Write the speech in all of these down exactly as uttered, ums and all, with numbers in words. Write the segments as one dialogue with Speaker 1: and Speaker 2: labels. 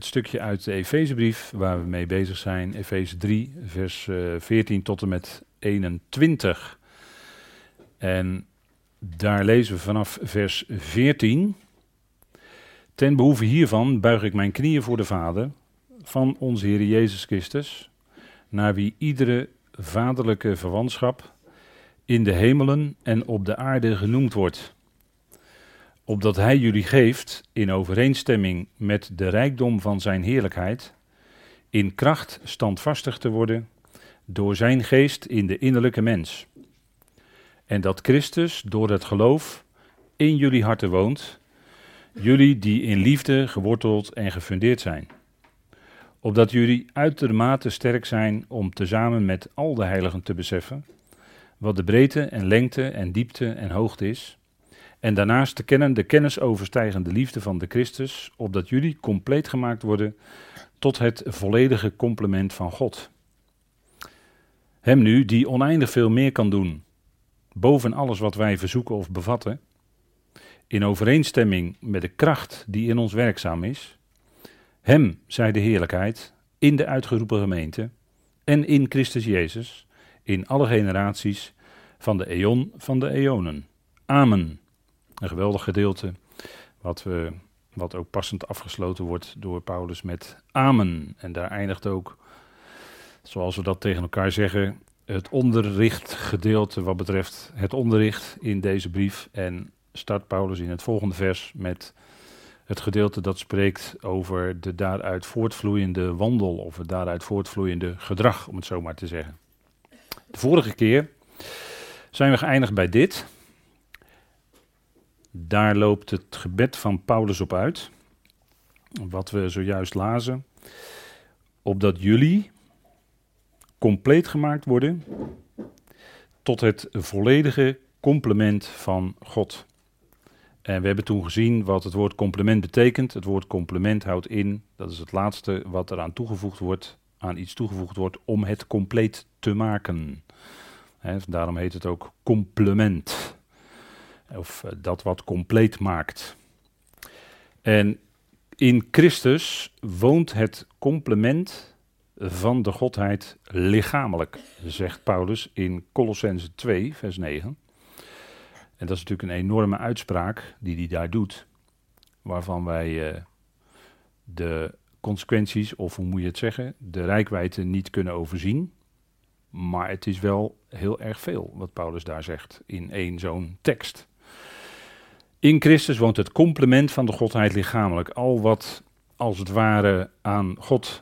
Speaker 1: stukje uit de Efezebrief waar we mee bezig zijn. Efeze drie, vers uh, veertien tot en met eenentwintig. En daar lezen we vanaf vers veertien. Ten behoeve hiervan buig ik mijn knieën voor de Vader van onze Heer Jezus Christus, naar wie iedere vaderlijke verwantschap in de hemelen en op de aarde genoemd wordt, opdat hij jullie geeft, in overeenstemming met de rijkdom van zijn heerlijkheid, in kracht standvastig te worden door zijn geest in de innerlijke mens. En dat Christus door het geloof in jullie harten woont, jullie die in liefde geworteld en gefundeerd zijn. Opdat jullie uitermate sterk zijn om tezamen met al de heiligen te beseffen wat de breedte en lengte en diepte en hoogte is, en daarnaast te kennen de kennis overstijgende liefde van de Christus, opdat jullie compleet gemaakt worden tot het volledige complement van God. Hem nu, die oneindig veel meer kan doen, boven alles wat wij verzoeken of bevatten, in overeenstemming met de kracht die in ons werkzaam is, hem zij de heerlijkheid in de uitgeroepen gemeente en in Christus Jezus, in alle generaties van de eon van de eonen. Amen. Een geweldig gedeelte, wat, we, wat ook passend afgesloten wordt door Paulus met amen. En daar eindigt ook, zoals we dat tegen elkaar zeggen, het onderrichtgedeelte wat betreft het onderricht in deze brief. En start Paulus in het volgende vers met het gedeelte dat spreekt over de daaruit voortvloeiende wandel of het daaruit voortvloeiende gedrag, om het zo maar te zeggen. De vorige keer zijn we geëindigd bij dit. Daar loopt het gebed van Paulus op uit, wat we zojuist lazen, opdat jullie compleet gemaakt worden tot het volledige complement van God. En we hebben toen gezien wat het woord complement betekent. Het woord complement houdt in, dat is het laatste wat eraan toegevoegd wordt, aan iets toegevoegd wordt om het compleet te maken. He, daarom heet het ook complement. Of uh, dat wat compleet maakt. En in Christus woont het complement van de Godheid lichamelijk, zegt Paulus in Kolossenzen twee, vers negen. En dat is natuurlijk een enorme uitspraak die hij daar doet, waarvan wij uh, de consequenties, of hoe moet je het zeggen, de reikwijdte niet kunnen overzien. Maar het is wel heel erg veel wat Paulus daar zegt in één zo'n tekst. In Christus woont het complement van de Godheid lichamelijk. Al wat als het ware aan God,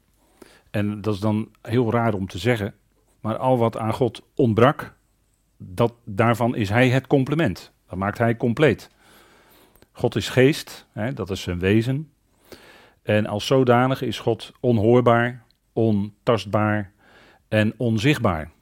Speaker 1: en dat is dan heel raar om te zeggen, maar al wat aan God ontbrak, dat, daarvan is hij het complement. Dat maakt hij compleet. God is geest, hè, dat is zijn wezen. En als zodanig is God onhoorbaar, ontastbaar en onzichtbaar.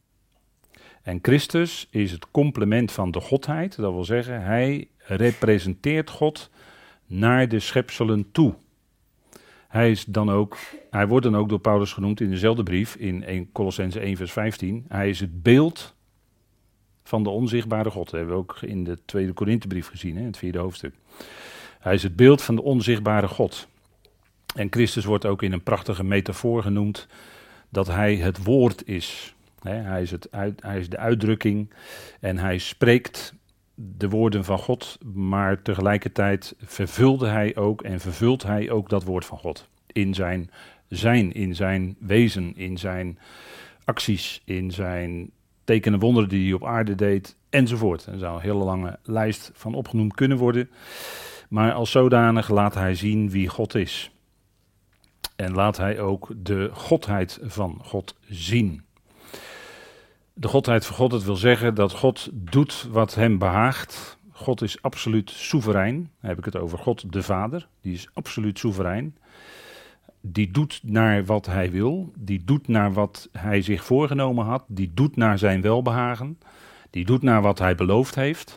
Speaker 1: En Christus is het complement van de Godheid, dat wil zeggen, hij representeert God naar de schepselen toe. Hij, is dan ook, hij wordt dan ook door Paulus genoemd in dezelfde brief, in Kolossenzen één vers vijftien. Hij is het beeld van de onzichtbare God. Dat hebben we ook in de tweede Korinthebrief gezien, hè, het vierde hoofdstuk. Hij is het beeld van de onzichtbare God. En Christus wordt ook in een prachtige metafoor genoemd dat hij het woord is. He, hij, is het uit, hij is de uitdrukking en hij spreekt de woorden van God, maar tegelijkertijd vervulde hij ook en vervult hij ook dat woord van God. In zijn zijn, in zijn wezen, in zijn acties, in zijn tekenen en wonderen die hij op aarde deed, enzovoort. Er zou een hele lange lijst van opgenoemd kunnen worden. Maar als zodanig laat hij zien wie God is. En laat hij ook de godheid van God zien. De godheid van God, dat wil zeggen dat God doet wat hem behaagt. God is absoluut soeverein. Dan heb ik het over God de Vader. Die is absoluut soeverein. Die doet naar wat hij wil. Die doet naar wat hij zich voorgenomen had. Die doet naar zijn welbehagen. Die doet naar wat hij beloofd heeft.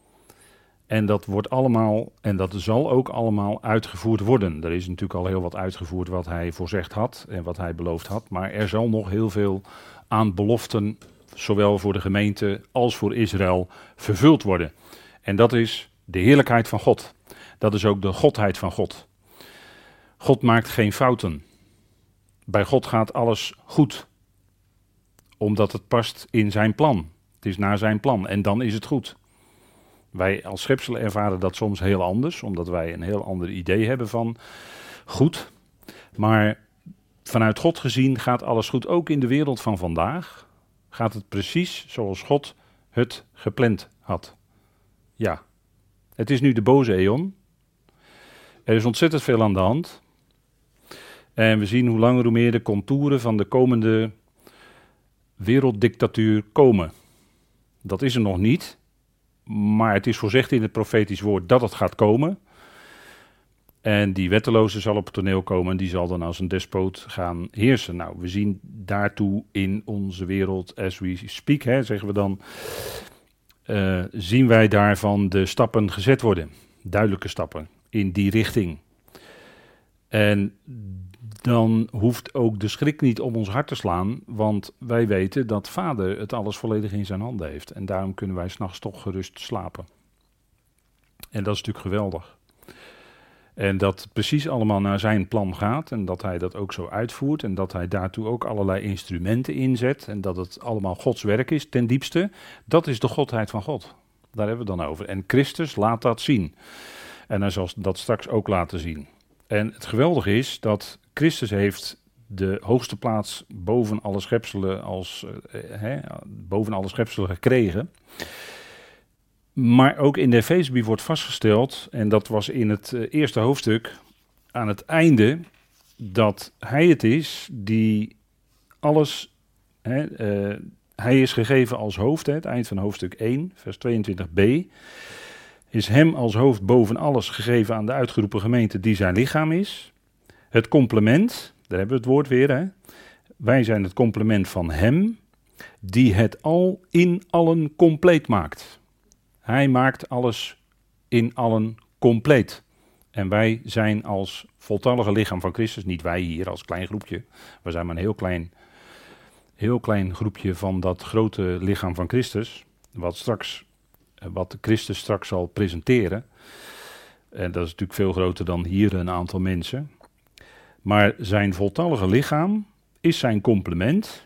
Speaker 1: En dat wordt allemaal, en dat zal ook allemaal uitgevoerd worden. Er is natuurlijk al heel wat uitgevoerd wat hij voorzegd had en wat hij beloofd had. Maar er zal nog heel veel aan beloften, zowel voor de gemeente als voor Israël, vervuld worden. En dat is de heerlijkheid van God. Dat is ook de godheid van God. God maakt geen fouten. Bij God gaat alles goed. Omdat het past in zijn plan. Het is naar zijn plan en dan is het goed. Wij als schepselen ervaren dat soms heel anders, omdat wij een heel ander idee hebben van goed. Maar vanuit God gezien gaat alles goed. Ook in de wereld van vandaag gaat het precies zoals God het gepland had. Ja, het is nu de boze eon. Er is ontzettend veel aan de hand. En we zien hoe langer hoe meer de contouren van de komende werelddictatuur komen. Dat is er nog niet, maar het is voorzegd in het profetisch woord dat het gaat komen. En die wetteloze zal op het toneel komen en die zal dan als een despoot gaan heersen. Nou, we zien daartoe in onze wereld, as we speak, hè, zeggen we dan, uh, zien wij daarvan de stappen gezet worden. Duidelijke stappen in die richting. En dan hoeft ook de schrik niet om ons hart te slaan, want wij weten dat Vader het alles volledig in zijn handen heeft. En daarom kunnen wij 's nachts toch gerust slapen. En dat is natuurlijk geweldig. En dat het precies allemaal naar zijn plan gaat en dat hij dat ook zo uitvoert en dat hij daartoe ook allerlei instrumenten inzet en dat het allemaal Gods werk is ten diepste. Dat is de godheid van God. Daar hebben we het dan over. En Christus laat dat zien. En hij zal dat straks ook laten zien. En het geweldige is dat Christus heeft de hoogste plaats boven alle schepselen, als, eh, hè, boven alle schepselen gekregen. Maar ook in de Efezebrief wordt vastgesteld, en dat was in het uh, eerste hoofdstuk, aan het einde, dat hij het is die alles, hè, uh, hij is gegeven als hoofd, hè, het eind van hoofdstuk één, vers tweeëntwintig b, is hem als hoofd boven alles gegeven aan de uitgeroepen gemeente die zijn lichaam is. Het complement, daar hebben we het woord weer, hè. Wij zijn het complement van hem, die het al in allen compleet maakt. Hij maakt alles in allen compleet. En wij zijn als voltallige lichaam van Christus, niet wij hier als klein groepje. We zijn maar een heel klein, heel klein groepje van dat grote lichaam van Christus. Wat, straks, wat Christus straks zal presenteren. En dat is natuurlijk veel groter dan hier een aantal mensen. Maar zijn voltallige lichaam is zijn complement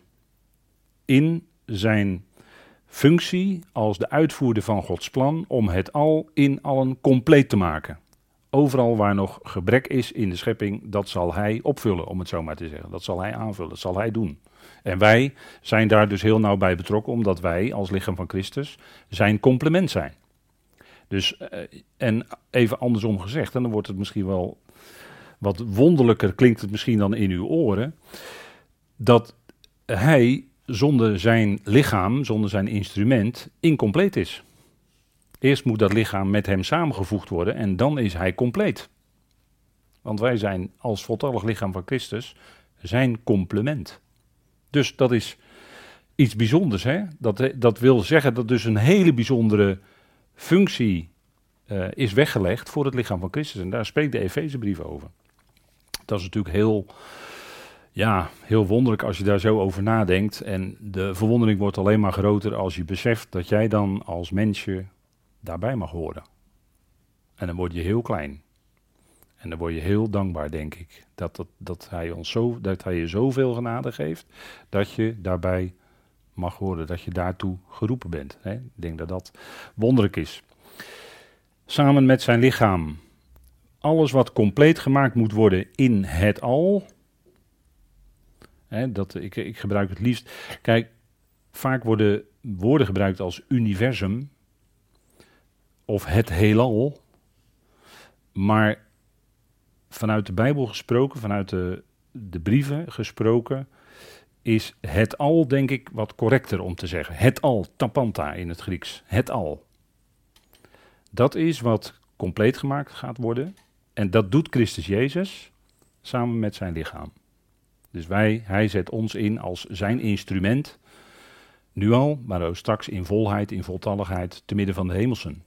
Speaker 1: in zijn functie als de uitvoerder van Gods plan om het al in allen compleet te maken. Overal waar nog gebrek is in de schepping, dat zal hij opvullen, om het zo maar te zeggen. Dat zal hij aanvullen, dat zal hij doen. En wij zijn daar dus heel nauw bij betrokken, omdat wij als lichaam van Christus zijn complement zijn. Dus, en even andersom gezegd, en dan wordt het misschien wel wat wonderlijker, klinkt het misschien dan in uw oren, dat hij zonder zijn lichaam, zonder zijn instrument, incompleet is. Eerst moet dat lichaam met hem samengevoegd worden en dan is hij compleet. Want wij zijn als voltallig lichaam van Christus zijn complement. Dus dat is iets bijzonders, hè? Dat, dat wil zeggen dat dus een hele bijzondere functie uh, is weggelegd voor het lichaam van Christus. En daar spreekt de Efezebrief over. Dat is natuurlijk heel, ja, heel wonderlijk als je daar zo over nadenkt. En de verwondering wordt alleen maar groter als je beseft dat jij dan als mensje daarbij mag horen. En dan word je heel klein. En dan word je heel dankbaar, denk ik. Dat, dat, dat, hij, ons zo, dat hij je zoveel genade geeft, dat je daarbij mag horen. Dat je daartoe geroepen bent. Hè? Ik denk dat dat wonderlijk is. Samen met zijn lichaam. Alles wat compleet gemaakt moet worden in het al. Hè, dat, ik, ik gebruik het liefst. Kijk, vaak worden woorden gebruikt als universum. Of het heelal. Maar vanuit de Bijbel gesproken, vanuit de, de brieven gesproken, is het al, denk ik, wat correcter om te zeggen. Het al, tapanta in het Grieks. Het al. Dat is wat compleet gemaakt gaat worden. En dat doet Christus Jezus samen met zijn lichaam. Dus wij, hij zet ons in als zijn instrument. Nu al, maar ook straks in volheid, in voltalligheid, te midden van de hemelsen.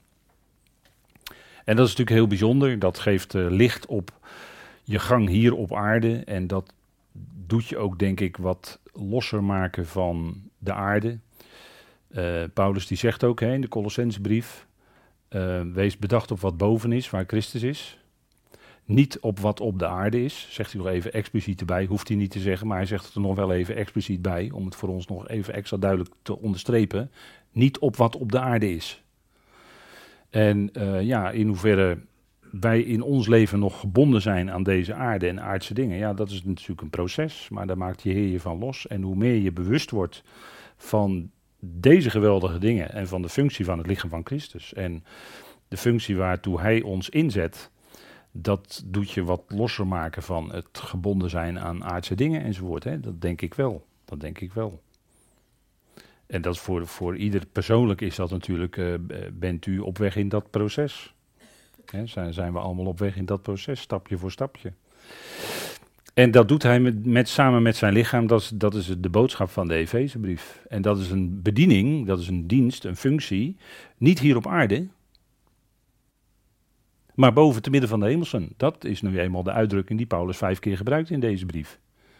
Speaker 1: En dat is natuurlijk heel bijzonder. Dat geeft uh, licht op je gang hier op aarde. En dat doet je ook, denk ik, wat losser maken van de aarde. Uh, Paulus die zegt ook hè, in de Colossensebrief, uh, wees bedacht op wat boven is, waar Christus is. Niet op wat op de aarde is, zegt hij nog even expliciet erbij, hoeft hij niet te zeggen, maar hij zegt het er nog wel even expliciet bij, om het voor ons nog even extra duidelijk te onderstrepen. Niet op wat op de aarde is. En uh, ja, in hoeverre wij in ons leven nog gebonden zijn aan deze aarde en aardse dingen, ja, dat is natuurlijk een proces, maar daar maakt je Heer je van los. En hoe meer je bewust wordt van deze geweldige dingen en van de functie van het lichaam van Christus en de functie waartoe Hij ons inzet, dat doet je wat losser maken van het gebonden zijn aan aardse dingen enzovoort. Hè? Dat denk ik wel. Dat denk ik wel. En dat voor, voor ieder persoonlijk is dat natuurlijk, uh, bent u op weg in dat proces. Hè? Zijn, zijn we allemaal op weg in dat proces, stapje voor stapje. En dat doet hij met, met, samen met zijn lichaam, dat is, dat is de boodschap van de Efezebrief. En dat is een bediening, dat is een dienst, een functie, niet hier op aarde, maar boven te midden van de hemelsen. Dat is nu eenmaal de uitdrukking die Paulus vijf keer gebruikt in deze brief.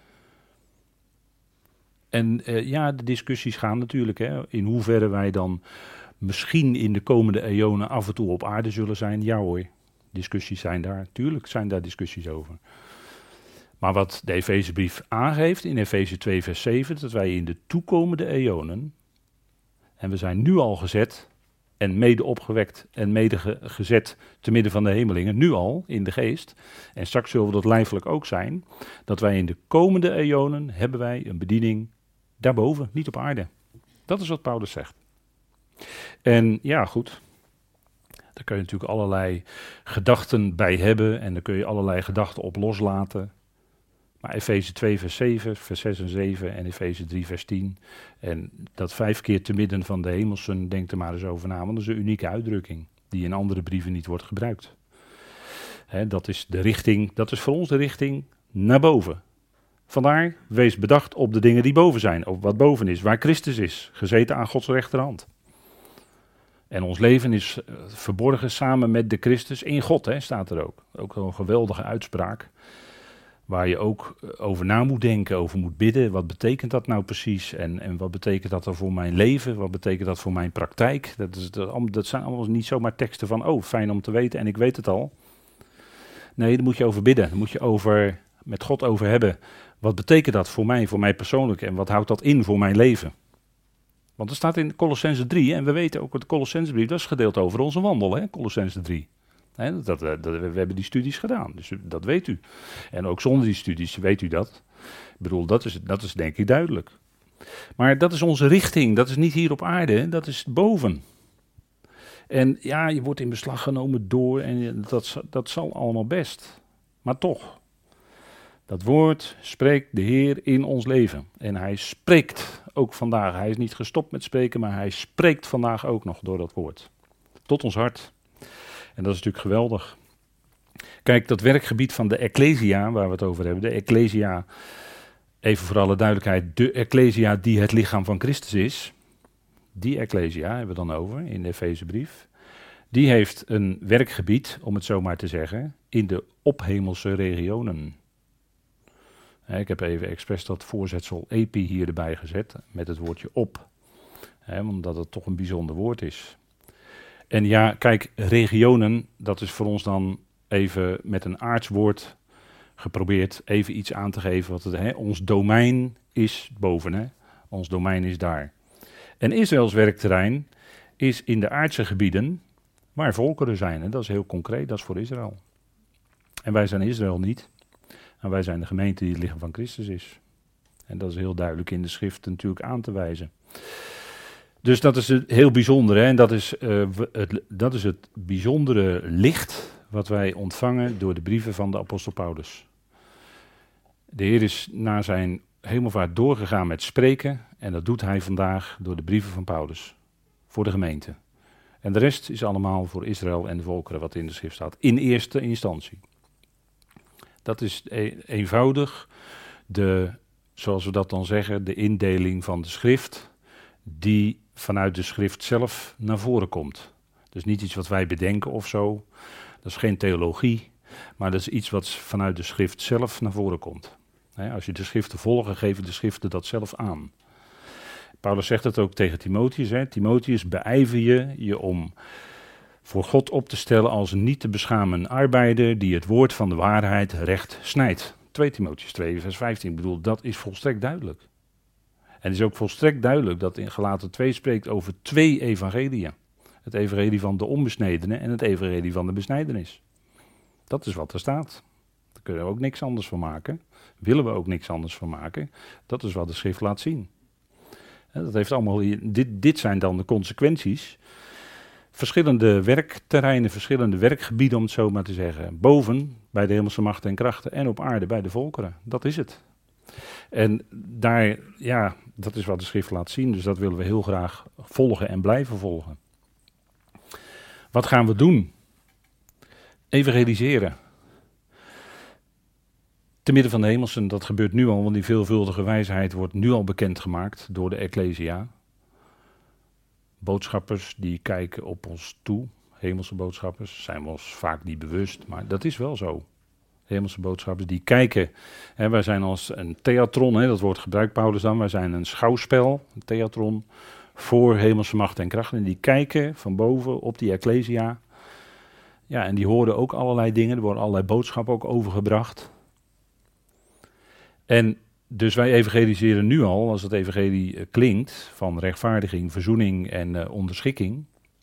Speaker 1: En uh, ja, de discussies gaan natuurlijk, hè, in hoeverre wij dan misschien in de komende eonen af en toe op aarde zullen zijn. Ja hoor, discussies zijn daar, tuurlijk zijn daar discussies over. Maar wat de Efezebrief aangeeft in Efeze twee vers zeven, dat wij in de toekomende eonen, en we zijn nu al gezet en mede opgewekt en mede ge- gezet te midden van de hemelingen, nu al in de geest, en straks zullen we dat lijfelijk ook zijn, dat wij in de komende eonen hebben wij een bediening daarboven, niet op aarde. Dat is wat Paulus zegt. En ja, goed, daar kun je natuurlijk allerlei gedachten bij hebben en daar kun je allerlei gedachten op loslaten. Maar Efeze twee vers zeven, vers zes en zeven en Efeze drie vers tien. En dat vijf keer te midden van de hemelsen, denk er maar eens over na, want dat is een unieke uitdrukking die in andere brieven niet wordt gebruikt. He, dat is de richting, dat is voor ons de richting naar boven. Vandaar, wees bedacht op de dingen die boven zijn, op wat boven is, waar Christus is, gezeten aan Gods rechterhand. En ons leven is uh, verborgen samen met de Christus in God, hè, staat er ook. Ook een geweldige uitspraak. Waar je ook over na moet denken, over moet bidden. Wat betekent dat nou precies? En, en wat betekent dat dan voor mijn leven? Wat betekent dat voor mijn praktijk? Dat, is, dat, dat zijn allemaal niet zomaar teksten van, oh, fijn om te weten en ik weet het al. Nee, daar moet je over bidden. Daar moet je over, met God over hebben. Wat betekent dat voor mij, voor mij persoonlijk? En wat houdt dat in voor mijn leven? Want er staat in Colossenzen drie, en we weten ook, de Colossenzenbrief, dat is gedeeld over onze wandel, hè, Colossenzen drie. He, dat, dat, dat, we hebben die studies gedaan, dus dat weet u. En ook zonder die studies weet u dat. Ik bedoel, dat is, dat is denk ik duidelijk. Maar dat is onze richting, dat is niet hier op aarde, dat is boven. En ja, je wordt in beslag genomen door, en dat, dat zal allemaal best. Maar toch, dat woord spreekt de Heer in ons leven. En hij spreekt ook vandaag. Hij is niet gestopt met spreken, maar hij spreekt vandaag ook nog door dat woord. Tot ons hart. En dat is natuurlijk geweldig. Kijk, dat werkgebied van de Ecclesia, waar we het over hebben, de Ecclesia, even voor alle duidelijkheid, de Ecclesia die het lichaam van Christus is, die Ecclesia hebben we dan over in de Efezebrief, die heeft een werkgebied, om het zo maar te zeggen, in de ophemelse regionen. Ik heb even expres dat voorzetsel epi hier erbij gezet, met het woordje op, omdat het toch een bijzonder woord is. En ja, kijk, regionen, dat is voor ons dan even met een aards woord geprobeerd even iets aan te geven. Wat het, hè, ons domein is boven, hè? Ons domein is daar. En Israëls werkterrein is in de aardse gebieden waar volkeren zijn. Hè? Dat is heel concreet, dat is voor Israël. En wij zijn Israël niet. En wij zijn de gemeente die het lichaam van Christus is. En dat is heel duidelijk in de schrift natuurlijk aan te wijzen. Dus dat is het heel bijzondere. Hè? En dat is, uh, het, dat is het bijzondere licht wat wij ontvangen door de brieven van de apostel Paulus. De Heer is na zijn hemelvaart doorgegaan met spreken. En dat doet hij vandaag door de brieven van Paulus. Voor de gemeente. En de rest is allemaal voor Israël en de volkeren wat in de schrift staat. In eerste instantie. Dat is e- eenvoudig de, zoals we dat dan zeggen, de indeling van de schrift die vanuit de schrift zelf naar voren komt. Dus niet iets wat wij bedenken of zo. Dat is geen theologie, maar dat is iets wat vanuit de schrift zelf naar voren komt. He, als je de schriften volgt, geven de schriften dat zelf aan. Paulus zegt het ook tegen Timotheus. He. Timotheus, beijver je je om voor God op te stellen als een niet te beschamen arbeider die het woord van de waarheid recht snijdt. twee Timotheüs twee, vers vijftien. Ik bedoel, dat is volstrekt duidelijk. En het is ook volstrekt duidelijk dat in Galaten twee spreekt over twee evangeliën. Het evangelie van de onbesnedene en het evangelie van de besnijdenis. Dat is wat er staat. Daar kunnen we ook niks anders van maken. Willen we ook niks anders van maken. Dat is wat de schrift laat zien. En dat heeft allemaal, dit, dit zijn dan de consequenties. Verschillende werkterreinen, verschillende werkgebieden om het zo maar te zeggen. Boven bij de hemelse machten en krachten en op aarde bij de volkeren. Dat is het. En daar, ja, dat is wat de schrift laat zien. Dus dat willen we heel graag volgen en blijven volgen. Wat gaan we doen? Evangeliseren. Te midden van de hemelsen, dat gebeurt nu al, want die veelvuldige wijsheid wordt nu al bekendgemaakt door de Ecclesia. Boodschappers die kijken op ons toe, hemelse boodschappers, zijn we ons vaak niet bewust, maar dat is wel zo. Hemelse boodschappers die kijken, hè, wij zijn als een theatron, hè, dat woord gebruikt Paulus dan, wij zijn een schouwspel, een theatron, voor hemelse macht en kracht. En die kijken van boven op die Ecclesia. Ja, en die horen ook allerlei dingen, er worden allerlei boodschappen ook overgebracht. En dus wij evangeliseren nu al, als het evangelie uh, klinkt, van rechtvaardiging, verzoening en uh, onderschikking.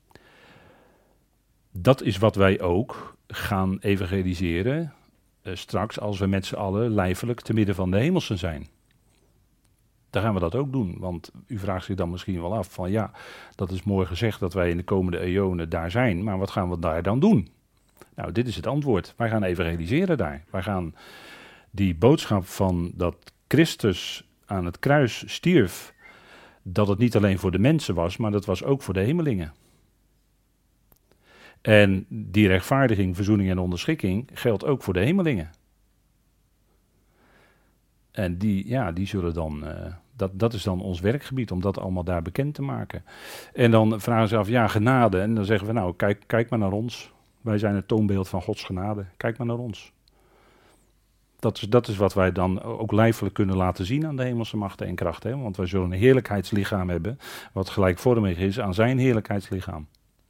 Speaker 1: Dat is wat wij ook gaan evangeliseren uh, straks als we met z'n allen lijfelijk te midden van de hemelsen zijn. Dan gaan we dat ook doen, want u vraagt zich dan misschien wel af van ja, dat is mooi gezegd dat wij in de komende eonen daar zijn, maar wat gaan we daar dan doen? Nou, dit is het antwoord. Wij gaan evangeliseren daar. Wij gaan die boodschap van dat Christus aan het kruis stierf, dat het niet alleen voor de mensen was, maar dat was ook voor de hemelingen. En die rechtvaardiging, verzoening en onderschikking geldt ook voor de hemelingen. En die, ja, die zullen dan, uh, dat, dat is dan ons werkgebied, om dat allemaal daar bekend te maken. En dan vragen ze af, ja, genade. En dan zeggen we, nou, kijk, kijk maar naar ons. Wij zijn het toonbeeld van Gods genade. Kijk maar naar ons. Dat is, dat is wat wij dan ook lijfelijk kunnen laten zien aan de hemelse machten en krachten. Hè? Want wij zullen een heerlijkheidslichaam hebben, wat gelijkvormig is aan zijn heerlijkheidslichaam.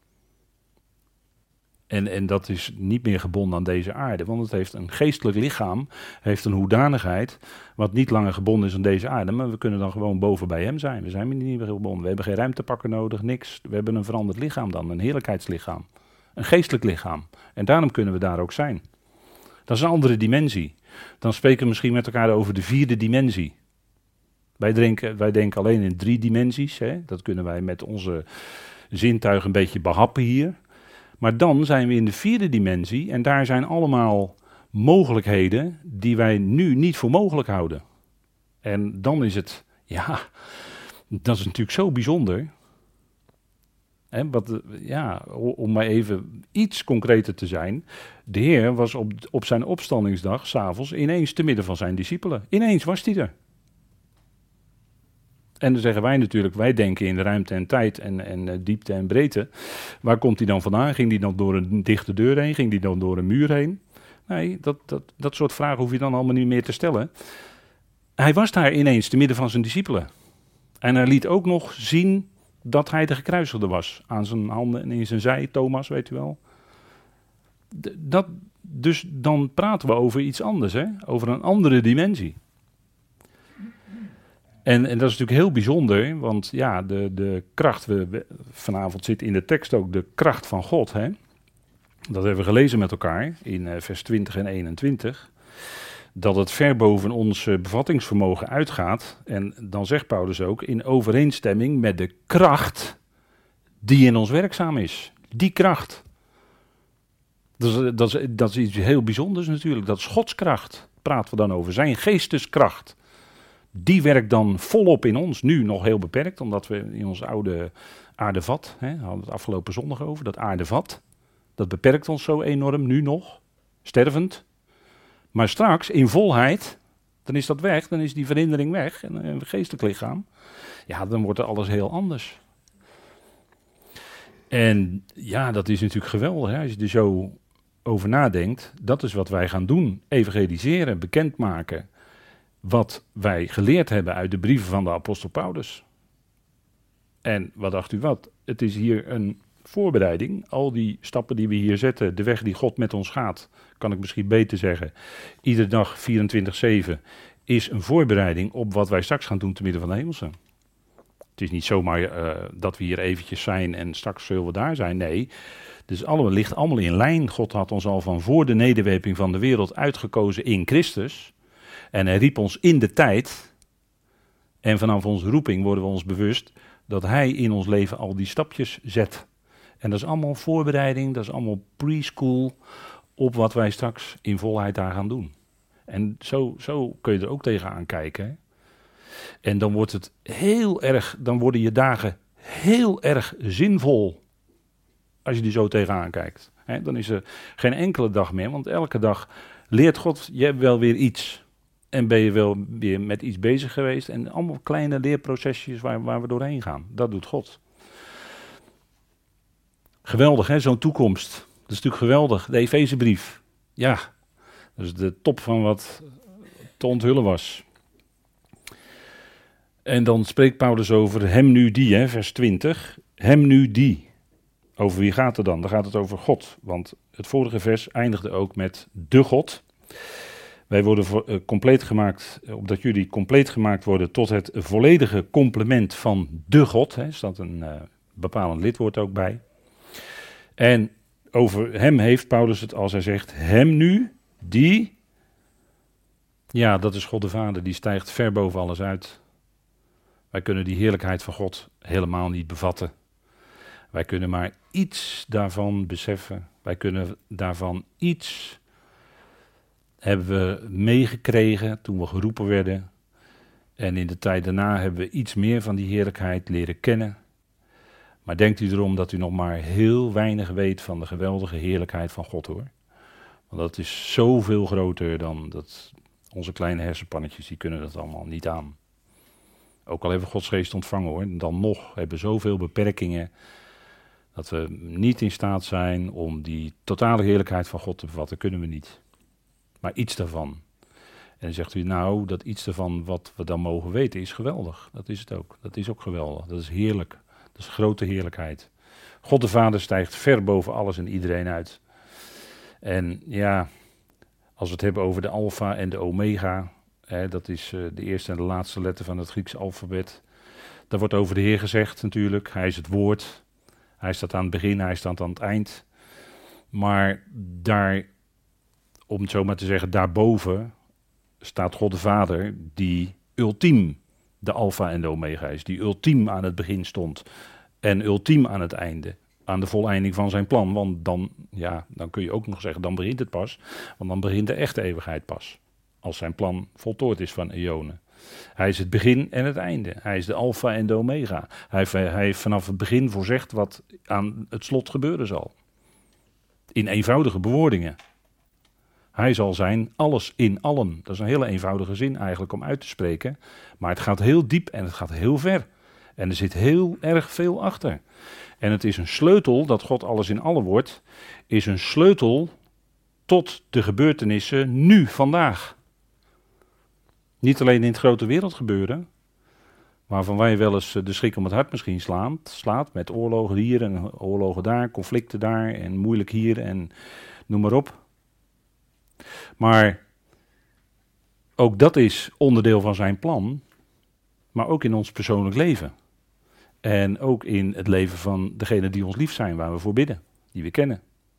Speaker 1: En, en dat is niet meer gebonden aan deze aarde, want het heeft een geestelijk lichaam, heeft een hoedanigheid, wat niet langer gebonden is aan deze aarde, maar we kunnen dan gewoon boven bij hem zijn. We zijn niet meer gebonden, we hebben geen ruimtepakken nodig, niks. We hebben een veranderd lichaam dan, een heerlijkheidslichaam, een geestelijk lichaam. En daarom kunnen we daar ook zijn. Dat is een andere dimensie. Dan spreken we misschien met elkaar over de vierde dimensie. Wij denken, wij denken alleen in drie dimensies, hè? Dat kunnen wij met onze zintuigen een beetje behappen hier. Maar dan zijn we in de vierde dimensie en daar zijn allemaal mogelijkheden die wij nu niet voor mogelijk houden. En dan is het, ja, dat is natuurlijk zo bijzonder. Hè, wat, ja, om maar even iets concreter te zijn. De Heer was op, op zijn opstandingsdag, 's avonds, ineens te midden van zijn discipelen. Ineens was hij er. En dan zeggen wij natuurlijk, wij denken in ruimte en tijd en, en uh, diepte en breedte. Waar komt hij dan vandaan? Ging hij dan door een dichte deur heen? Ging hij dan door een muur heen? Nee, dat, dat, dat soort vragen hoef je dan allemaal niet meer te stellen. Hij was daar ineens te midden van zijn discipelen. En hij liet ook nog zien dat hij de gekruisigde was. Aan zijn handen en in zijn zij, Thomas, weet u wel. D- dat, dus dan praten we over iets anders, hè? Over een andere dimensie. En, en dat is natuurlijk heel bijzonder, want ja, de, de kracht, we, we, vanavond zit in de tekst ook de kracht van God. Hè? Dat hebben we gelezen met elkaar in uh, vers twintig en eenentwintig. Dat het ver boven ons uh, bevattingsvermogen uitgaat. En dan zegt Paulus ook, in overeenstemming met de kracht die in ons werkzaam is. Die kracht. Dat is, dat is, dat is iets heel bijzonders natuurlijk, dat is Gods kracht. Praten we dan over, zijn geesteskracht. Die werkt dan volop in ons, nu nog heel beperkt, omdat we in ons oude aardevat, hè, hadden we het afgelopen zondag over, dat aardevat, dat beperkt ons zo enorm, nu nog, stervend. Maar straks, in volheid, dan is dat weg, dan is die verhindering weg, en een geestelijk lichaam, ja, dan wordt er alles heel anders. En ja, dat is natuurlijk geweldig, hè, als je er zo over nadenkt, dat is wat wij gaan doen, evangeliseren, bekendmaken. Wat wij geleerd hebben uit de brieven van de apostel Paulus. En wat dacht u wat? Het is hier een voorbereiding. Al die stappen die we hier zetten, de weg die God met ons gaat, kan ik misschien beter zeggen, iedere dag vierentwintig zeven, is een voorbereiding op wat wij straks gaan doen te midden van de hemelse. Het is niet zomaar uh, dat we hier eventjes zijn en straks zullen we daar zijn. Nee, dus allemaal, ligt allemaal in lijn. God had ons al van voor de nederwerping van de wereld uitgekozen in Christus. En hij riep ons in de tijd. En vanaf onze roeping worden we ons bewust dat hij in ons leven al die stapjes zet. En dat is allemaal voorbereiding, dat is allemaal preschool op wat wij straks in volheid daar gaan doen. En zo, zo kun je er ook tegenaan kijken. Hè? En dan wordt het heel erg, dan worden je dagen heel erg zinvol. Als je die zo tegenaan kijkt. He, dan is er geen enkele dag meer, want elke dag leert God, je hebt wel weer iets. En ben je wel weer met iets bezig geweest. En allemaal kleine leerprocesjes waar, waar we doorheen gaan. Dat doet God. Geweldig, hè, zo'n toekomst. Dat is natuurlijk geweldig. De Efezebrief. Ja, dat is de top van wat te onthullen was. En dan spreekt Paulus over hem nu die, hè, vers twintig. Hem nu die. Over wie gaat het dan? Dan gaat het over God. Want het vorige vers eindigde ook met de God. Wij worden vo- uh, compleet gemaakt, opdat jullie compleet gemaakt worden tot het volledige complement van de God. Er staat een uh, bepalend lidwoord ook bij. En over hem heeft Paulus het als hij zegt, hem nu, die, ja, dat is God de Vader, die stijgt ver boven alles uit. Wij kunnen die heerlijkheid van God helemaal niet bevatten. Wij kunnen maar iets daarvan beseffen. Wij kunnen daarvan iets hebben we meegekregen toen we geroepen werden. En in de tijd daarna hebben we iets meer van die heerlijkheid leren kennen. Maar denkt u erom dat u nog maar heel weinig weet van de geweldige heerlijkheid van God, hoor. Want dat is zoveel groter dan dat onze kleine hersenpannetjes, die kunnen dat allemaal niet aan. Ook al hebben we Gods geest ontvangen, hoor. Dan nog hebben we zoveel beperkingen dat we niet in staat zijn om die totale heerlijkheid van God te bevatten. Kunnen we niet. Maar iets daarvan. En dan zegt u, nou, dat iets daarvan wat we dan mogen weten is geweldig. Dat is het ook. Dat is ook geweldig. Dat is heerlijk. Dat is grote heerlijkheid. God de Vader stijgt ver boven alles en iedereen uit. En ja, als we het hebben over de alfa en de omega, hè, dat is uh, de eerste en de laatste letter van het Griekse alfabet. Daar wordt over de Heer gezegd natuurlijk. Hij is het woord. Hij staat aan het begin, hij staat aan het eind. Maar daar, om het zo maar te zeggen, daarboven staat God de Vader, die ultiem de alfa en de omega is. Die ultiem aan het begin stond en ultiem aan het einde. Aan de voleinding van zijn plan. Want dan, ja, dan kun je ook nog zeggen, dan begint het pas. Want dan begint de echte eeuwigheid pas. Als zijn plan voltooid is van eonen. Hij is het begin en het einde. Hij is de alfa en de omega. Hij heeft, hij heeft vanaf het begin voorzegd wat aan het slot gebeuren zal. In eenvoudige bewoordingen. Hij zal zijn alles in allen. Dat is een hele eenvoudige zin eigenlijk om uit te spreken. Maar het gaat heel diep en het gaat heel ver. En er zit heel erg veel achter. En het is een sleutel, dat God alles in allen wordt, is een sleutel tot de gebeurtenissen nu, vandaag. Niet alleen in het grote wereldgebeuren, waarvan wij wel eens de schrik om het hart misschien slaan, slaat, met oorlogen hier en oorlogen daar, conflicten daar en moeilijk hier en noem maar op. Maar ook dat is onderdeel van zijn plan, maar ook in ons persoonlijk leven. En ook in het leven van degenen die ons lief zijn, waar we voor bidden, die we kennen.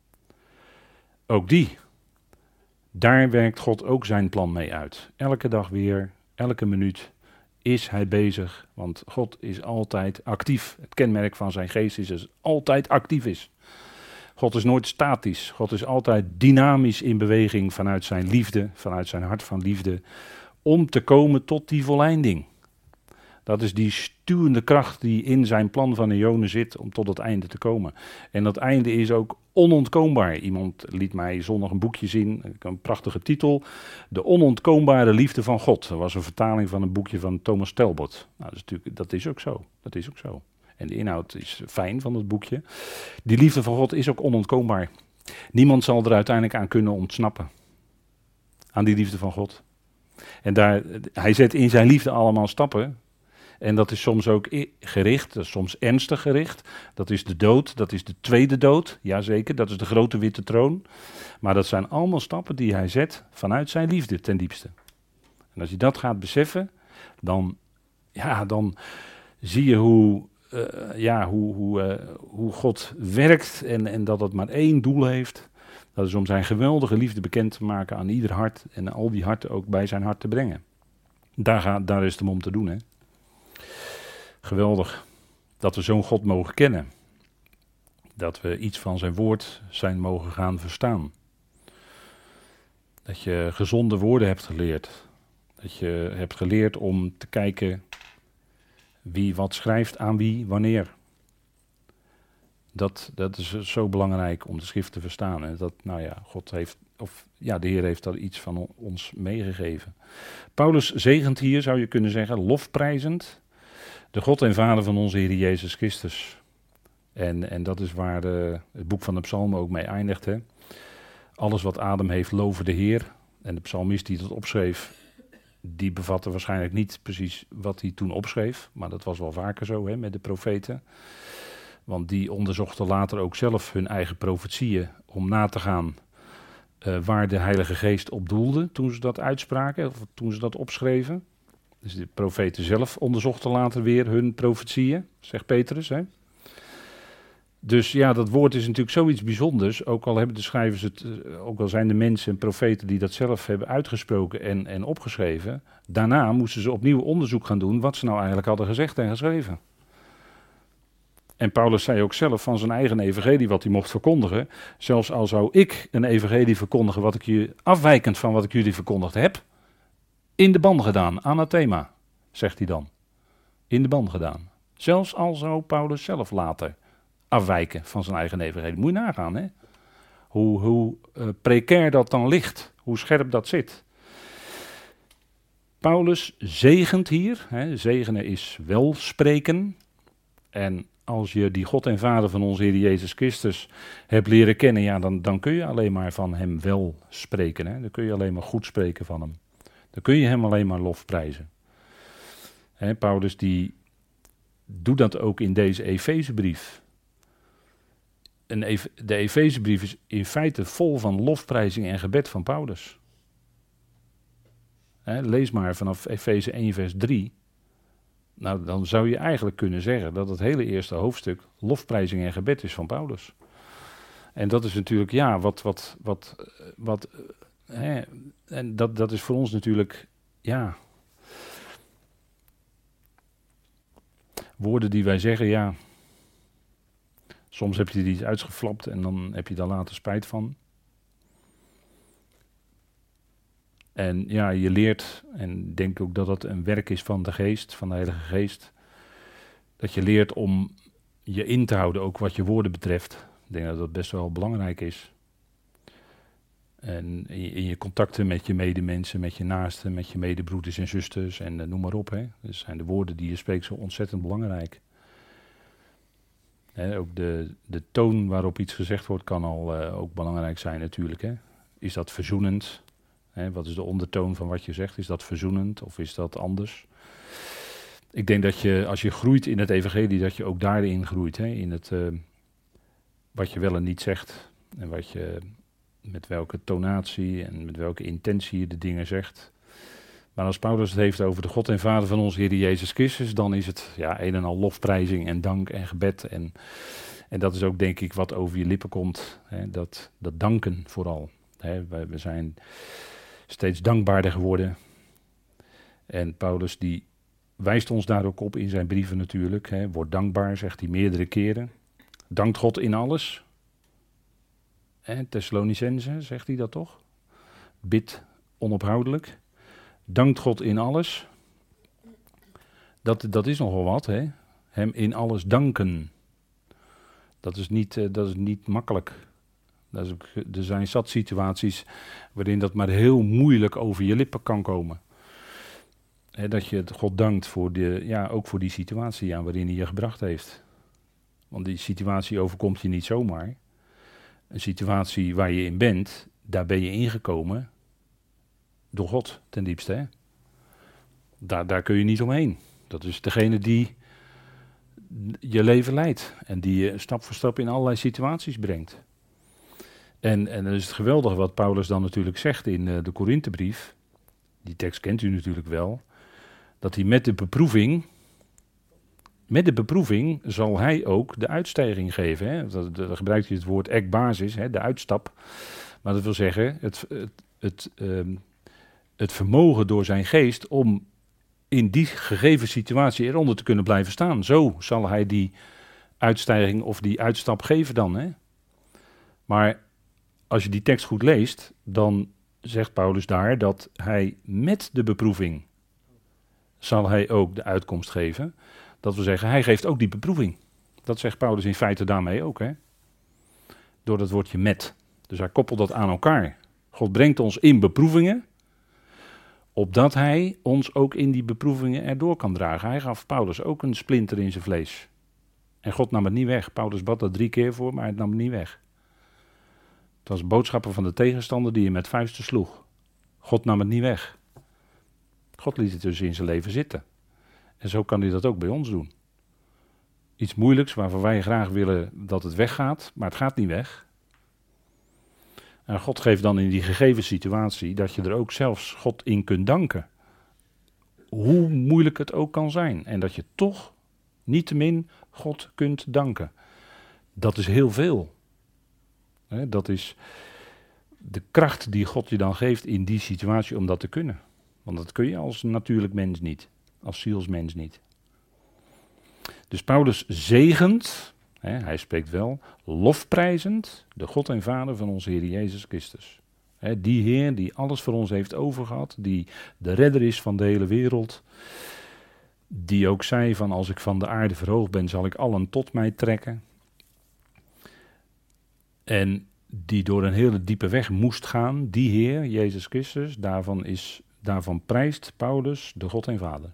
Speaker 1: Ook die, daar werkt God ook zijn plan mee uit. Elke dag weer, elke minuut is hij bezig, want God is altijd actief. Het kenmerk van zijn geest is dat hij altijd actief is. God is nooit statisch. God is altijd dynamisch in beweging vanuit zijn liefde, vanuit zijn hart van liefde, om te komen tot die volleinding. Dat is die stuwende kracht die in zijn plan van eonen zit om tot het einde te komen. En dat einde is ook onontkoombare. Iemand liet mij zondag een boekje zien, een prachtige titel. De onontkoombare liefde van God. Dat was een vertaling van een boekje van Thomas Talbot. Nou, dat, is natuurlijk, dat is ook zo. Dat is ook zo. En de inhoud is fijn van het boekje. Die liefde van God is ook onontkoombaar. Niemand zal er uiteindelijk aan kunnen ontsnappen. Aan die liefde van God. En daar, hij zet in zijn liefde allemaal stappen. En dat is soms ook gericht, dat is soms ernstig gericht. Dat is de dood, dat is de tweede dood, jazeker, dat is de grote witte troon. Maar dat zijn allemaal stappen die hij zet vanuit zijn liefde ten diepste. En als je dat gaat beseffen, dan, ja, dan zie je hoe, uh, ja, hoe, hoe, uh, hoe God werkt en, en dat het maar één doel heeft. Dat is om zijn geweldige liefde bekend te maken aan ieder hart en al die harten ook bij zijn hart te brengen. Daar, gaat, daar is het hem om te doen, hè. Geweldig dat we zo'n God mogen kennen. Dat we iets van zijn woord zijn mogen gaan verstaan. Dat je gezonde woorden hebt geleerd. Dat je hebt geleerd om te kijken wie wat schrijft aan wie, wanneer. Dat, dat is zo belangrijk om de schrift te verstaan. Hè. Dat, nou ja, God heeft, of ja, de Heer heeft daar iets van ons meegegeven. Paulus zegent hier, zou je kunnen zeggen, lofprijzend, de God en Vader van onze Heer Jezus Christus. En, en dat is waar de, het boek van de Psalmen ook mee eindigt. Hè. Alles wat adem heeft, loven de Heer. En de psalmist die dat opschreef, die bevatte waarschijnlijk niet precies wat hij toen opschreef. Maar dat was wel vaker zo, hè, met de profeten. Want die onderzochten later ook zelf hun eigen profetieën om na te gaan uh, waar de Heilige Geest op doelde toen ze dat uitspraken, of toen ze dat opschreven. Dus de profeten zelf onderzochten later weer hun profetieën, zegt Petrus. Hè? Dus ja, dat woord is natuurlijk zoiets bijzonders, ook al hebben de schrijvers het, ook al zijn de mensen en profeten die dat zelf hebben uitgesproken en, en opgeschreven. Daarna moesten ze opnieuw onderzoek gaan doen wat ze nou eigenlijk hadden gezegd en geschreven. En Paulus zei ook zelf van zijn eigen evangelie wat hij mocht verkondigen. Zelfs al zou ik een evangelie verkondigen wat ik je afwijkend van wat ik jullie verkondigd heb. In de ban gedaan, anathema, zegt hij dan. In de ban gedaan. Zelfs al zou Paulus zelf later afwijken van zijn eigen evangelie. Moet je nagaan, hè. Hoe, hoe uh, precair dat dan ligt. Hoe scherp dat zit. Paulus zegent hier. Hè, zegenen is wel spreken. En als je die God en Vader van onze Heer Jezus Christus hebt leren kennen, ja, dan, dan kun je alleen maar van hem wel spreken. Hè? Dan kun je alleen maar goed spreken van hem. Dan kun je hem alleen maar lofprijzen. Hè, Paulus die doet dat ook in deze Efezebrief. En de Efezebrief is in feite vol van lofprijzing en gebed van Paulus. Hè, lees maar vanaf Efeze één vers drie. Nou, dan zou je eigenlijk kunnen zeggen dat het hele eerste hoofdstuk lofprijzing en gebed is van Paulus. En dat is natuurlijk, ja, wat, wat, wat, wat, hè, en dat, dat is voor ons natuurlijk, ja, woorden die wij zeggen, ja, soms heb je er iets uitgeflapt en dan heb je daar later spijt van. En ja, je leert, en ik denk ook dat dat een werk is van de geest, van de Heilige Geest, dat je leert om je in te houden, ook wat je woorden betreft. Ik denk dat dat best wel belangrijk is. En in je, in je contacten met je medemensen, met je naasten, met je medebroeders en zusters en uh, noem maar op. Hè. Dus zijn de woorden die je spreekt zo ontzettend belangrijk. Hè, ook de, de toon waarop iets gezegd wordt kan al uh, ook belangrijk zijn natuurlijk. Hè. Is dat verzoenend? Hè, wat is de ondertoon van wat je zegt? Is dat verzoenend of is dat anders? Ik denk dat je, als je groeit in het evangelie, dat je ook daarin groeit. Hè, in het, uh, wat je wel en niet zegt. En wat je, met welke tonatie en met welke intentie je de dingen zegt. Maar als Paulus het heeft over de God en Vader van onze Heer Jezus Christus, dan is het ja, een en al lofprijzing en dank en gebed. En, en dat is ook denk ik wat over je lippen komt. Hè, dat, dat danken vooral. Hè, we, we zijn steeds dankbaarder geworden. En Paulus die wijst ons daar ook op in zijn brieven natuurlijk. Hè. Word dankbaar, zegt hij meerdere keren. Dankt God in alles. Thessalonicenzen, zegt hij dat toch? Bid onophoudelijk. Dankt God in alles. Dat, dat is nogal wat, hè? Hem in alles danken. Dat is niet, uh, dat is niet makkelijk. Dat is ook, er zijn zat situaties waarin dat maar heel moeilijk over je lippen kan komen. Hè, dat je God dankt voor de, ja, ook voor die situatie ja, waarin hij je gebracht heeft. Want die situatie overkomt je niet zomaar. Een situatie waar je in bent, daar ben je ingekomen door God ten diepste. Hè? Daar, daar kun je niet omheen. Dat is degene die je leven leidt en die je stap voor stap in allerlei situaties brengt. En, en dan is het geweldig wat Paulus dan natuurlijk zegt in uh, de Korinthebrief. Die tekst kent u natuurlijk wel. Dat hij met de beproeving, met de beproeving zal hij ook de uitstijging geven. Hè? Dat, dan gebruikt hij het woord ekbasis, hè, de uitstap. Maar dat wil zeggen, het, het, het, um, het vermogen door zijn geest om in die gegeven situatie eronder te kunnen blijven staan. Zo zal hij die uitstijging of die uitstap geven dan. Hè? Maar als je die tekst goed leest, dan zegt Paulus daar dat hij met de beproeving zal hij ook de uitkomst geven. Dat wil zeggen, hij geeft ook die beproeving. Dat zegt Paulus in feite daarmee ook. Hè? Door dat woordje met. Dus hij koppelt dat aan elkaar. God brengt ons in beproevingen, opdat hij ons ook in die beproevingen erdoor kan dragen. Hij gaf Paulus ook een splinter in zijn vlees. En God nam het niet weg. Paulus bad er drie keer voor, maar het nam het niet weg. Het was boodschappen van de tegenstander die je met vuisten sloeg. God nam het niet weg. God liet het dus in zijn leven zitten. En zo kan hij dat ook bij ons doen. Iets moeilijks waarvan wij graag willen dat het weggaat, maar het gaat niet weg. En God geeft dan in die gegeven situatie dat je er ook zelfs God in kunt danken. Hoe moeilijk het ook kan zijn. En dat je toch niettemin God kunt danken. Dat is heel veel. He, dat is de kracht die God je dan geeft in die situatie om dat te kunnen. Want dat kun je als natuurlijk mens niet. Als zielsmens niet. Dus Paulus zegent, hè, hij spreekt wel, lofprijzend de God en Vader van onze Heer Jezus Christus. Hè, die Heer die alles voor ons heeft overgehad, die de redder is van de hele wereld. Die ook zei van als ik van de aarde verhoogd ben, zal ik allen tot mij trekken. En die door een hele diepe weg moest gaan, die Heer, Jezus Christus, daarvan, is, daarvan prijst Paulus de God en Vader.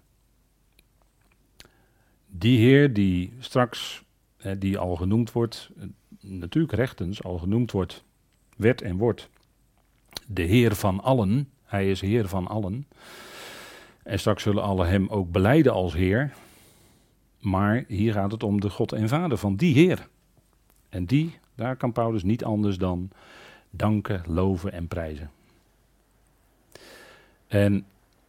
Speaker 1: Die Heer die straks, die al genoemd wordt, natuurlijk rechtens al genoemd wordt, werd en wordt, de Heer van allen, hij is Heer van allen. En straks zullen alle hem ook belijden als Heer. Maar hier gaat het om de God en Vader van die Heer. En die, daar kan Paulus niet anders dan danken, loven en prijzen. En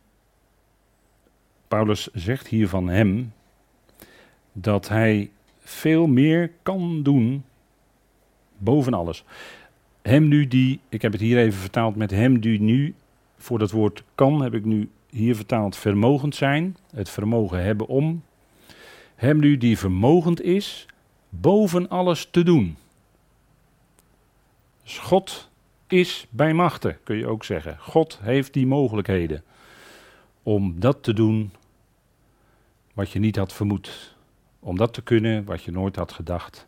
Speaker 1: Paulus zegt hier van hem dat hij veel meer kan doen boven alles. Hem nu die, ik heb het hier even vertaald met hem die nu, voor dat woord kan heb ik nu hier vertaald vermogend zijn, het vermogen hebben om. Hem nu die vermogend is boven alles te doen. Dus God is bij machten, kun je ook zeggen. God heeft die mogelijkheden om dat te doen wat je niet had vermoed. Om dat te kunnen wat je nooit had gedacht.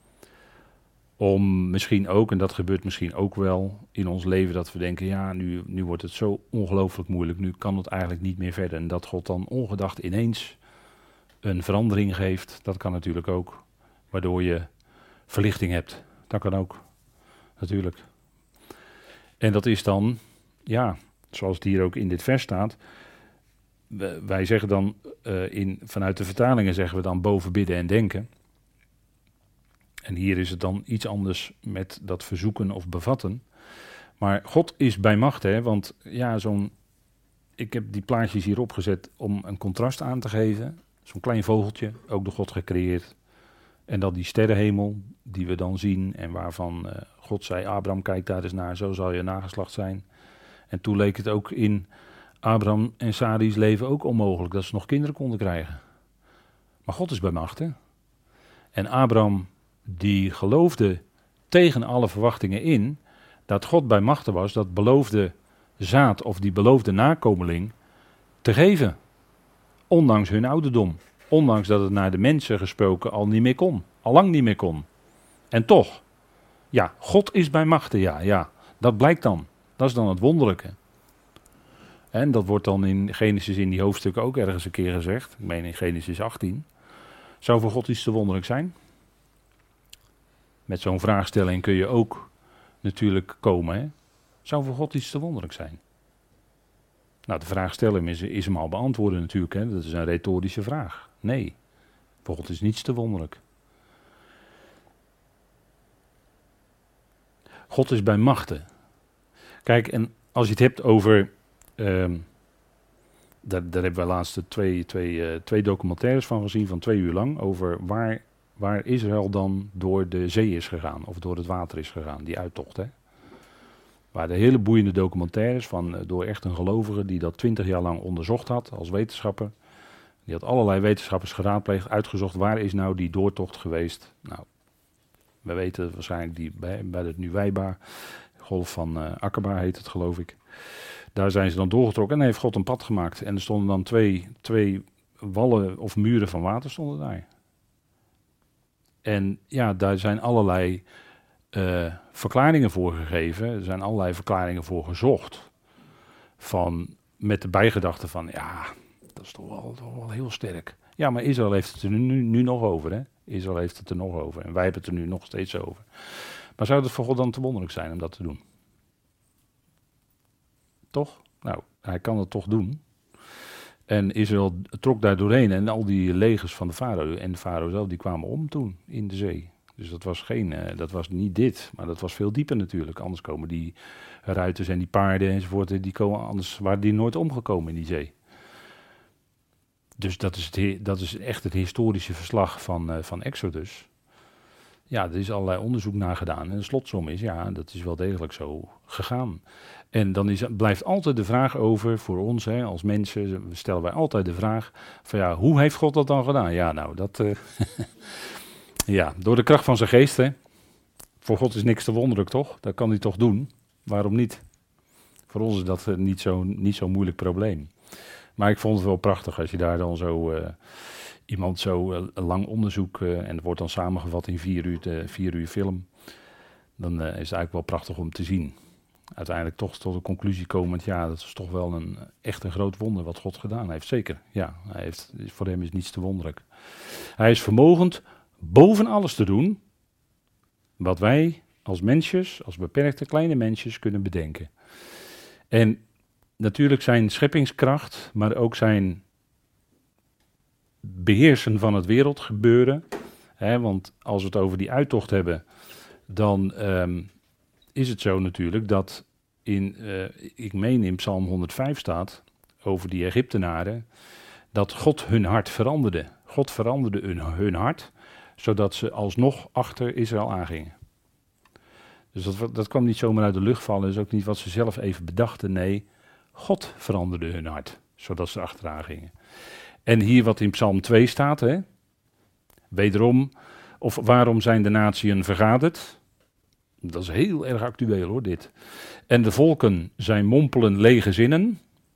Speaker 1: Om misschien ook, en dat gebeurt misschien ook wel in ons leven, dat we denken, ja, nu, nu wordt het zo ongelooflijk moeilijk, nu kan het eigenlijk niet meer verder. En dat God dan ongedacht ineens een verandering geeft, dat kan natuurlijk ook, waardoor je verlichting hebt. Dat kan ook, natuurlijk. En dat is dan, ja, zoals het hier ook in dit vers staat, wij zeggen dan, uh, in, vanuit de vertalingen zeggen we dan boven bidden en denken. En hier is het dan iets anders met dat verzoeken of bevatten. Maar God is bij macht, hè, want ja, zo'n, ik heb die plaatjes hier opgezet om een contrast aan te geven. Zo'n klein vogeltje, ook door God gecreëerd. En dan die sterrenhemel die we dan zien en waarvan uh, God zei, Abraham, kijk daar eens naar, zo zal je nageslacht zijn. En toen leek het ook in Abraham en Sari's leven ook onmogelijk dat ze nog kinderen konden krijgen. Maar God is bij macht, hè. En Abraham die geloofde tegen alle verwachtingen in dat God bij machten was dat beloofde zaad of die beloofde nakomeling te geven. Ondanks hun ouderdom. Ondanks dat het naar de mensen gesproken al niet meer kon. Al lang niet meer kon. En toch. Ja, God is bij machten, ja, ja. Dat blijkt dan. Dat is dan het wonderlijke. En dat wordt dan in Genesis in die hoofdstukken ook ergens een keer gezegd. Ik meen in Genesis achttien. Zou voor God iets te wonderlijk zijn? Met zo'n vraagstelling kun je ook natuurlijk komen. Hè? Zou voor God iets te wonderlijk zijn? Nou, de vraag stellen is, is hem al beantwoorden natuurlijk. Hè? Dat is een retorische vraag. Nee, voor God is niets te wonderlijk. God is bij machten. Kijk, en als je het hebt over... Um, daar, daar hebben we laatst twee, twee, uh, twee documentaires van gezien, van twee uur lang, over waar, waar Israël dan door de zee is gegaan, of door het water is gegaan, die uittocht. Hè? Waar de hele boeiende documentaires van, uh, door echt een gelovige die dat twintig jaar lang onderzocht had als wetenschapper. Die had allerlei wetenschappers geraadpleegd, uitgezocht waar is nou die doortocht geweest. Nou, we weten waarschijnlijk die bij, bij het Nuweiba, golf van uh, Akaba heet het geloof ik. Daar zijn ze dan doorgetrokken en heeft God een pad gemaakt. En er stonden dan twee, twee wallen of muren van water stonden daar. En ja, daar zijn allerlei uh, verklaringen voor gegeven. Er zijn allerlei verklaringen voor gezocht. Van, met de bijgedachte van, ja, dat is toch wel, toch wel heel sterk. Ja, maar Israël heeft het er nu, nu nog over. Hè? Israël heeft het er nog over. En wij hebben het er nu nog steeds over. Maar zou het voor God dan te wonderlijk zijn om dat te doen? Toch? Nou, hij kan het toch doen. En Israël trok daar doorheen en al die legers van de farao en de farao zelf, die kwamen om toen in de zee. Dus dat was, geen, uh, dat was niet dit, maar dat was veel dieper natuurlijk. Anders komen die ruiters en die paarden enzovoort, die komen, anders waren die nooit omgekomen in die zee. Dus dat is, het, dat is echt het historische verslag van, uh, van Exodus. Ja, er is allerlei onderzoek naar gedaan. En de slotsom is, ja, dat is wel degelijk zo gegaan. En dan is, blijft altijd de vraag over voor ons, hè, als mensen, stellen wij altijd de vraag van ja, hoe heeft God dat dan gedaan? Ja, nou, dat, uh, ja, door de kracht van zijn geest, hè. Voor God is niks te wonderlijk, toch? Dat kan hij toch doen? Waarom niet? Voor ons is dat uh, niet zo'n niet zo moeilijk probleem. Maar ik vond het wel prachtig als je daar dan zo... Uh, Iemand zo uh, lang onderzoek, uh, en het wordt dan samengevat in vier uur, uh, vier uur film, dan uh, is het eigenlijk wel prachtig om te zien. Uiteindelijk toch tot de conclusie komend, ja, dat is toch wel een echt een groot wonder wat God gedaan heeft. Zeker, ja, hij heeft, voor hem is niets te wonderlijk. Hij is vermogend boven alles te doen wat wij als mensjes, als beperkte kleine mensjes kunnen bedenken. En natuurlijk zijn scheppingskracht, maar ook zijn beheersen van het wereldgebeuren. Hè, want als we het over die uittocht hebben, dan um, is het zo natuurlijk dat in, uh, ik meen in Psalm honderdvijf staat, over die Egyptenaren, dat God hun hart veranderde. God veranderde hun, hun hart, zodat ze alsnog achter Israël aangingen. Dus dat, dat kwam niet zomaar uit de lucht vallen, dat is ook niet wat ze zelf even bedachten. Nee, God veranderde hun hart, zodat ze achteraan gingen. En hier wat in Psalm twee staat, hè? Wederom, of waarom zijn de natieën vergaderd? Dat is heel erg actueel hoor, dit. En de volken zijn mompelen lege zinnen.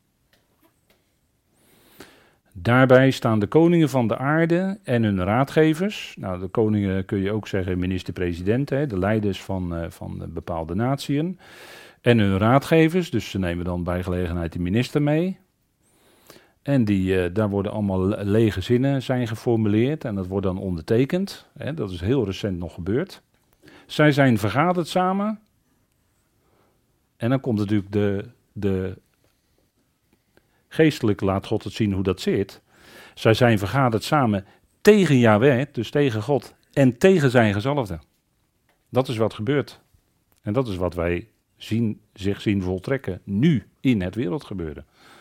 Speaker 1: Daarbij staan de koningen van de aarde en hun raadgevers. Nou, de koningen kun je ook zeggen minister-president, hè, de leiders van, uh, van de bepaalde natieën. En hun raadgevers, dus ze nemen dan bij gelegenheid de minister mee. En die, uh, daar worden allemaal lege zinnen zijn geformuleerd en dat wordt dan ondertekend. Hè, dat is heel recent nog gebeurd. Zij zijn vergaderd samen. En dan komt natuurlijk de, de geestelijk, laat God het zien hoe dat zit. Zij zijn vergaderd samen tegen Yahweh, dus tegen God, en tegen zijn gezalfde. Dat is wat gebeurt. En dat is wat wij zien, zich zien voltrekken, nu in het wereldgebeuren.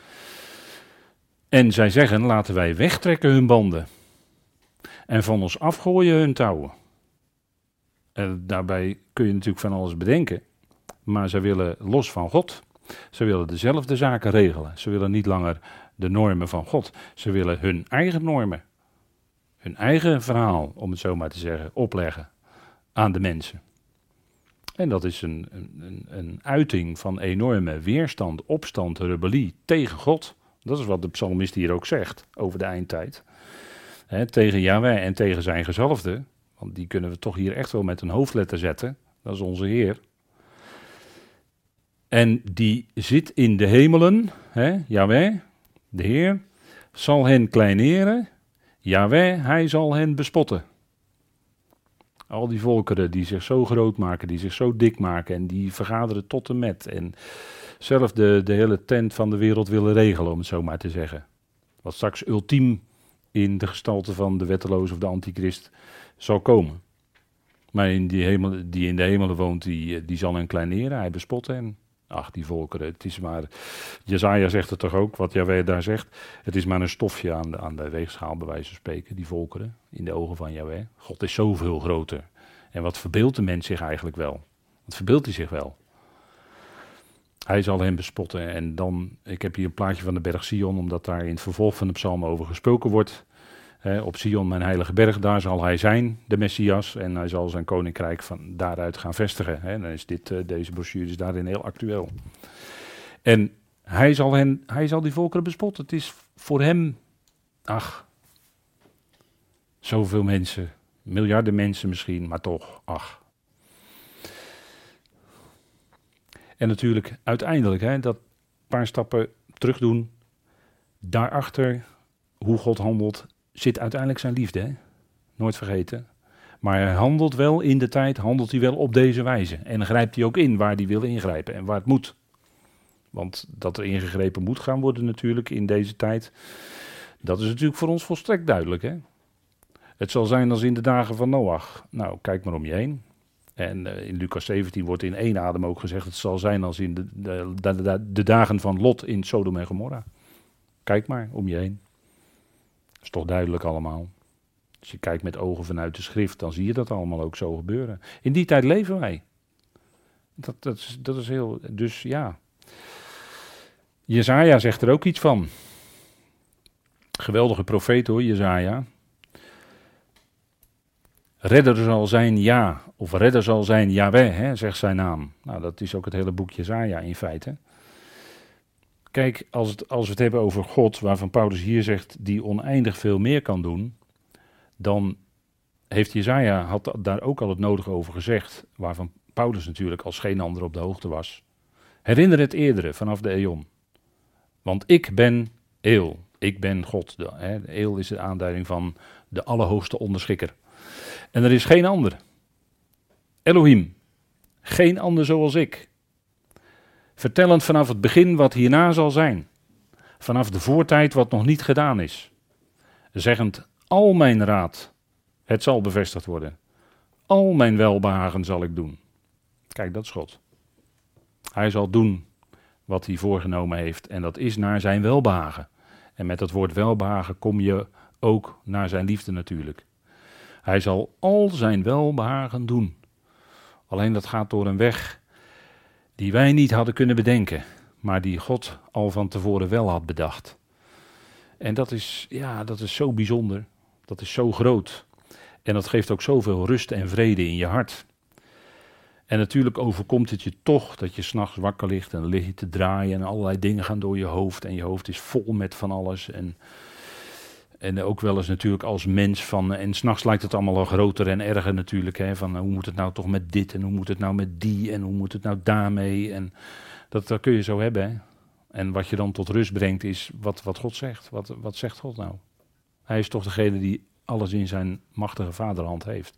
Speaker 1: En zij zeggen, laten wij wegtrekken hun banden. En van ons afgooien hun touwen. En daarbij kun je natuurlijk van alles bedenken. Maar zij willen los van God. Ze willen dezelfde zaken regelen. Ze willen niet langer de normen van God. Ze willen hun eigen normen. Hun eigen verhaal, om het zo maar te zeggen, opleggen aan de mensen. En dat is een, een, een uiting van enorme weerstand, opstand, rebellie tegen God. Dat is wat de psalmist hier ook zegt over de eindtijd. He, tegen Yahweh en tegen zijn gezalfde. Want die kunnen we toch hier echt wel met een hoofdletter zetten. Dat is onze Heer. En die zit in de hemelen, he, Yahweh, de Heer, zal hen kleineren. Yahweh, hij zal hen bespotten. Al die volkeren die zich zo groot maken, die zich zo dik maken en die vergaderen tot en met. En zelf de, de hele tent van de wereld willen regelen, om het zo maar te zeggen. Wat straks ultiem in de gestalte van de wetteloze of de antichrist zal komen. Maar in die, hemel, die in de hemelen woont, die, die zal hen kleineren, hij bespot hen. Ach, die volkeren, het is maar... Jesaja zegt het toch ook, wat Jahweh daar zegt. Het is maar een stofje aan de, aan de weegschaal, bij wijze van spreken, die volkeren, in de ogen van Jahweh. God is zoveel groter. En wat verbeeldt de mens zich eigenlijk wel? Wat verbeeldt hij zich wel? Hij zal hem bespotten. En dan, ik heb hier een plaatje van de berg Sion, omdat daar in het vervolg van de psalm over gesproken wordt. He, op Sion, mijn heilige berg, daar zal hij zijn, de Messias. En hij zal zijn koninkrijk van daaruit gaan vestigen. He, dan is dit, uh, deze brochure is daarin heel actueel. En hij zal, hen, hij zal die volkeren bespotten. Het is voor hem, ach, zoveel mensen, miljarden mensen misschien, maar toch, ach. En natuurlijk, uiteindelijk, hè, dat paar stappen terug doen, daarachter, hoe God handelt, zit uiteindelijk zijn liefde, hè? Nooit vergeten. Maar hij handelt wel in de tijd, handelt hij wel op deze wijze. En dan grijpt hij ook in waar hij wil ingrijpen en waar het moet. Want dat er ingegrepen moet gaan worden natuurlijk in deze tijd, dat is natuurlijk voor ons volstrekt duidelijk, hè? Het zal zijn als in de dagen van Noach. Nou, kijk maar om je heen. En uh, in Lucas zeventien wordt in één adem ook gezegd, het zal zijn als in de, de, de, de, de dagen van Lot in Sodom en Gomorra. Kijk maar om je heen. Dat is toch duidelijk allemaal. Als je kijkt met ogen vanuit de schrift, dan zie je dat allemaal ook zo gebeuren. In die tijd leven wij. Dat, dat, is, dat is heel, dus ja. Jesaja zegt er ook iets van. Geweldige profeet hoor, Jesaja. Redder zal zijn ja, of redder zal zijn Jahweh, hè, zegt zijn naam. Nou, dat is ook het hele boek Jesaja in feite. Kijk, als, het, als we het hebben over God, waarvan Paulus hier zegt, die oneindig veel meer kan doen, dan heeft Jesaja had daar ook al het nodige over gezegd, waarvan Paulus natuurlijk als geen ander op de hoogte was. Herinner het eerdere, vanaf de eon. Want ik ben Eel, ik ben God. De, hè, de Eel is de aanduiding van de allerhoogste onderschikker. En er is geen ander. Elohim. Geen ander zoals ik. Vertellend vanaf het begin wat hierna zal zijn. Vanaf de voortijd wat nog niet gedaan is. Zeggend, al mijn raad, het zal bevestigd worden. Al mijn welbehagen zal ik doen. Kijk, dat is God. Hij zal doen wat hij voorgenomen heeft. En dat is naar zijn welbehagen. En met dat woord welbehagen kom je ook naar zijn liefde natuurlijk. Hij zal al zijn welbehagen doen. Alleen dat gaat door een weg die wij niet hadden kunnen bedenken, maar die God al van tevoren wel had bedacht. En dat is, ja, dat is zo bijzonder. Dat is zo groot. En dat geeft ook zoveel rust en vrede in je hart. En natuurlijk overkomt het je toch dat je 's nachts wakker ligt en dan lig je te draaien en allerlei dingen gaan door je hoofd. En je hoofd is vol met van alles. En, en ook wel eens natuurlijk als mens van, en 's nachts lijkt het allemaal al groter en erger natuurlijk. Hè, van hoe moet het nou toch met dit en hoe moet het nou met die en hoe moet het nou daarmee. En dat, dat kun je zo hebben. Hè. En wat je dan tot rust brengt is wat, wat God zegt. Wat, wat zegt God nou? Hij is toch degene die alles in zijn machtige vaderhand heeft.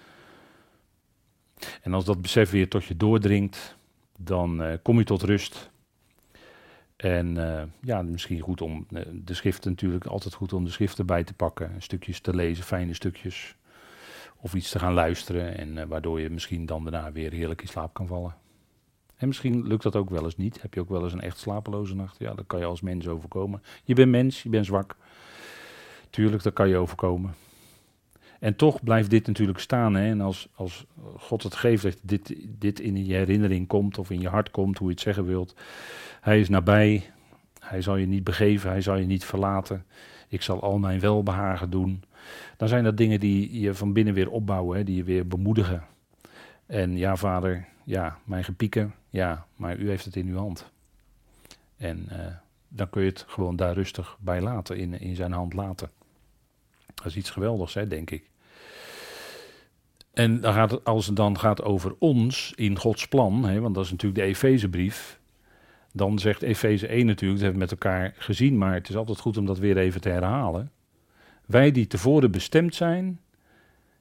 Speaker 1: En als dat besef weer tot je doordringt, dan uh, kom je tot rust. En uh, ja, misschien goed om uh, de schriften natuurlijk, altijd goed om de schriften bij te pakken. Stukjes te lezen, fijne stukjes. Of iets te gaan luisteren en uh, waardoor je misschien dan daarna weer heerlijk in slaap kan vallen. En misschien lukt dat ook wel eens niet. Heb je ook wel eens een echt slapeloze nacht? Ja, dat kan je als mens overkomen. Je bent mens, je bent zwak. Tuurlijk, dat kan je overkomen. En toch blijft dit natuurlijk staan. Hè? En als, als God het geeft dat dit, dit in je herinnering komt of in je hart komt, hoe je het zeggen wilt. Hij is nabij. Hij zal je niet begeven. Hij zal je niet verlaten. Ik zal al mijn welbehagen doen. Dan zijn dat dingen die je van binnen weer opbouwen. Hè? Die je weer bemoedigen. En ja, vader, ja, mijn gepieken. Ja, maar u heeft het in uw hand. En uh, dan kun je het gewoon daar rustig bij laten. In, in zijn hand laten. Dat is iets geweldigs, hè, denk ik. En dan gaat het, als het dan gaat over ons in Gods plan, hè, want dat is natuurlijk de Efezebrief, dan zegt Efeze één natuurlijk, dat hebben we met elkaar gezien, maar het is altijd goed om dat weer even te herhalen. Wij die tevoren bestemd zijn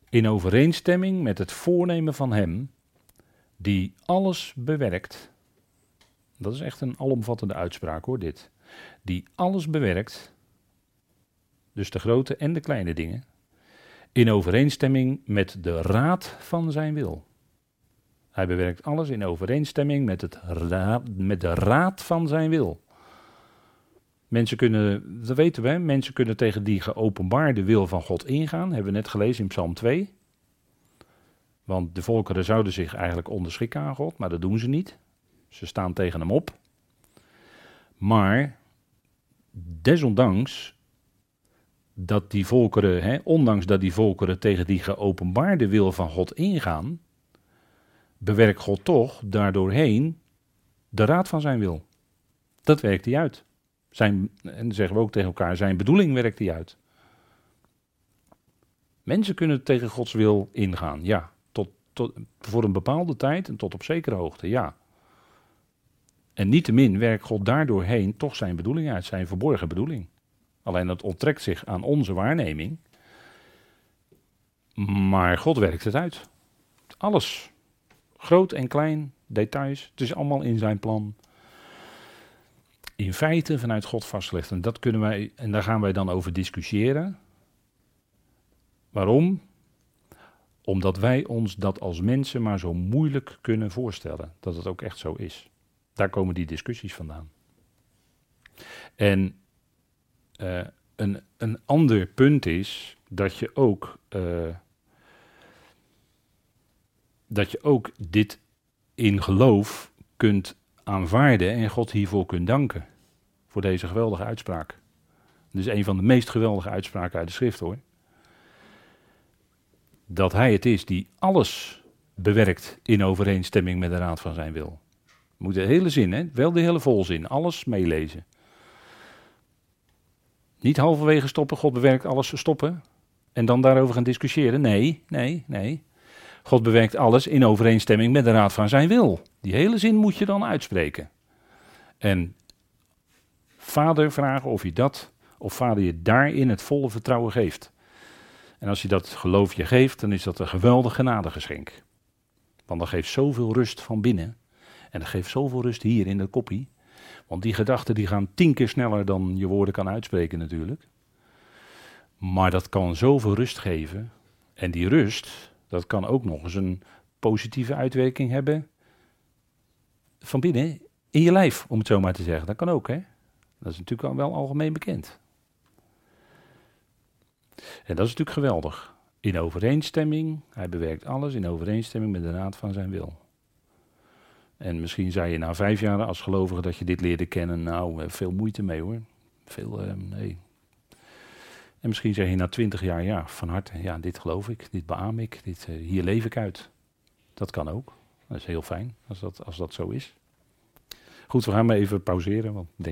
Speaker 1: in overeenstemming met het voornemen van hem die alles bewerkt. Dat is echt een alomvattende uitspraak hoor, dit. Die alles bewerkt, dus de grote en de kleine dingen, in overeenstemming met de raad van zijn wil. Hij bewerkt alles in overeenstemming met, het raad, met de raad van zijn wil. Mensen kunnen, dat weten we, mensen kunnen tegen die geopenbaarde wil van God ingaan. Hebben we net gelezen in Psalm twee. Want de volkeren zouden zich eigenlijk onderschikken aan God, maar dat doen ze niet. Ze staan tegen hem op. Maar desondanks dat die volkeren, hè, ondanks dat die volkeren tegen die geopenbaarde wil van God ingaan, bewerkt God toch daardoorheen de raad van zijn wil. Dat werkt hij uit. Zijn, en dan zeggen we ook tegen elkaar, zijn bedoeling werkt hij uit. Mensen kunnen tegen Gods wil ingaan, ja. Tot, tot, voor een bepaalde tijd en tot op zekere hoogte, ja. En niettemin werkt God daardoorheen toch zijn bedoeling uit, zijn verborgen bedoeling. Alleen dat onttrekt zich aan onze waarneming. Maar God werkt het uit. Alles. Groot en klein, details, het is allemaal in zijn plan. In feite vanuit God vastgelegd. En, dat kunnen wij, en daar gaan wij dan over discussiëren. Waarom? Omdat wij ons dat als mensen maar zo moeilijk kunnen voorstellen. Dat het ook echt zo is. Daar komen die discussies vandaan. En uh, een, een ander punt is dat je ook, uh, dat je ook dit in geloof kunt aanvaarden en God hiervoor kunt danken. Voor deze geweldige uitspraak. Dit is een van de meest geweldige uitspraken uit de schrift hoor. Dat hij het is die alles bewerkt in overeenstemming met de raad van zijn wil. Je moet de hele zin, hè? Wel de hele volzin, alles meelezen. Niet halverwege stoppen, God bewerkt alles stoppen en dan daarover gaan discussiëren. Nee, nee, nee. God bewerkt alles in overeenstemming met de raad van zijn wil. Die hele zin moet je dan uitspreken. En Vader vragen of je dat, of Vader je daarin het volle vertrouwen geeft. En als je dat geloof je geeft, dan is dat een geweldig genadegeschenk. Want dat geeft zoveel rust van binnen. En dat geeft zoveel rust hier in de koppie. Want die gedachten die gaan tien keer sneller dan je woorden kan uitspreken natuurlijk. Maar dat kan zoveel rust geven. En die rust, dat kan ook nog eens een positieve uitwerking hebben van binnen in je lijf, om het zo maar te zeggen. Dat kan ook, hè. Dat is natuurlijk al wel algemeen bekend. En dat is natuurlijk geweldig. In overeenstemming, hij bewerkt alles in overeenstemming met de raad van zijn wil. En misschien zei je na vijf jaar als gelovige dat je dit leerde kennen, nou, veel moeite mee hoor. Veel, uh, nee. En misschien zeg je na twintig jaar, ja, van harte, ja, dit geloof ik, dit beaam ik, dit, uh, hier leef ik uit. Dat kan ook. Dat is heel fijn als dat, als dat zo is. Goed, we gaan maar even pauzeren, want ik denk